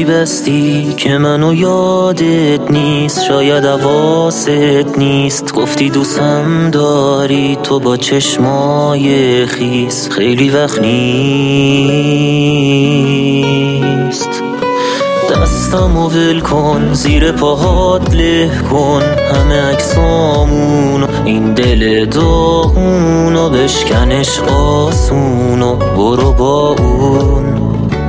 بستی که منو یادت نیست، شاید حواست نیست. گفتی دوستم داری تو با چشمای خیس، خیلی وقت نیست. دستمو ول کن زیر پاهات له کن، همه عکسامونو این دل داغونو بشکنش آسونو برو با اون.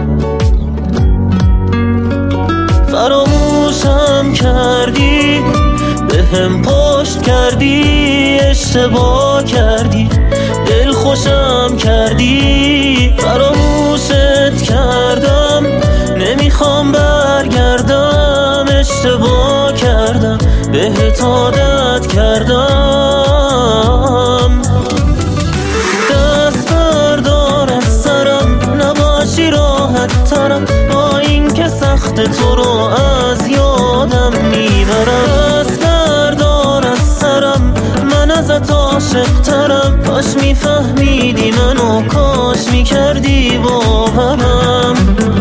فراموشم کردی بهم پشت کردی، اشتباه کردی دل خوشم کردی. فراموشت کردم نمیخوام برگردم، اشتباه کردم بهت عادت کردم. دست بردار از سرم نباشی راحت ترم، با این که سخت تو رو از یادم میبرم. دست بردار از سرم من ازت عاشق ترم، کاش میفهمیدی منو، کاش میکردی باورم.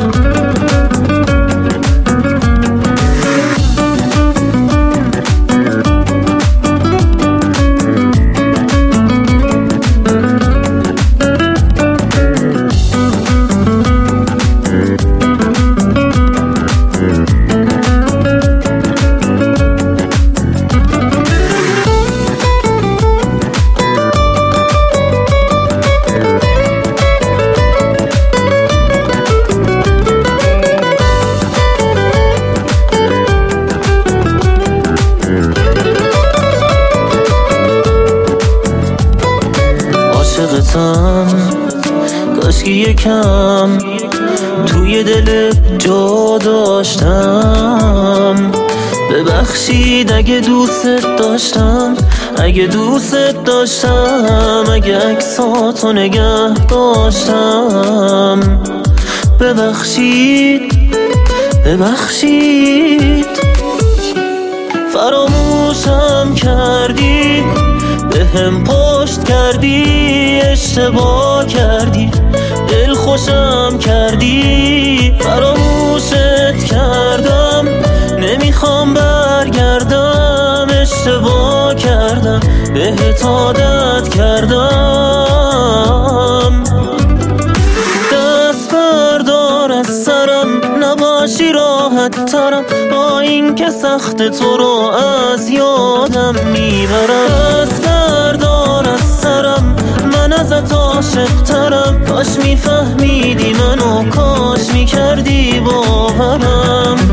عاشقتم کاشکی یکم توی دل جا داشتم. ببخشید اگه دوست داشتم، اگه دوست داشتم، اگه عکساتو نگه داشتم. ببخشید ببخشید. فراموشم کردی بهم پشت کردی، اشتباه کردی دل خوشم کردی. فراموشت کردم نمیخوام برگردم، اشتباه کردم بهت عادت کردم. دست بردار از سرم نباشی راحت ترم، با این که سخت تو رو از یادم میبرم. دست بردار از سرم من ازت عاشق ترم، کاش میفهمیدی منو، کاش میکردی باورم.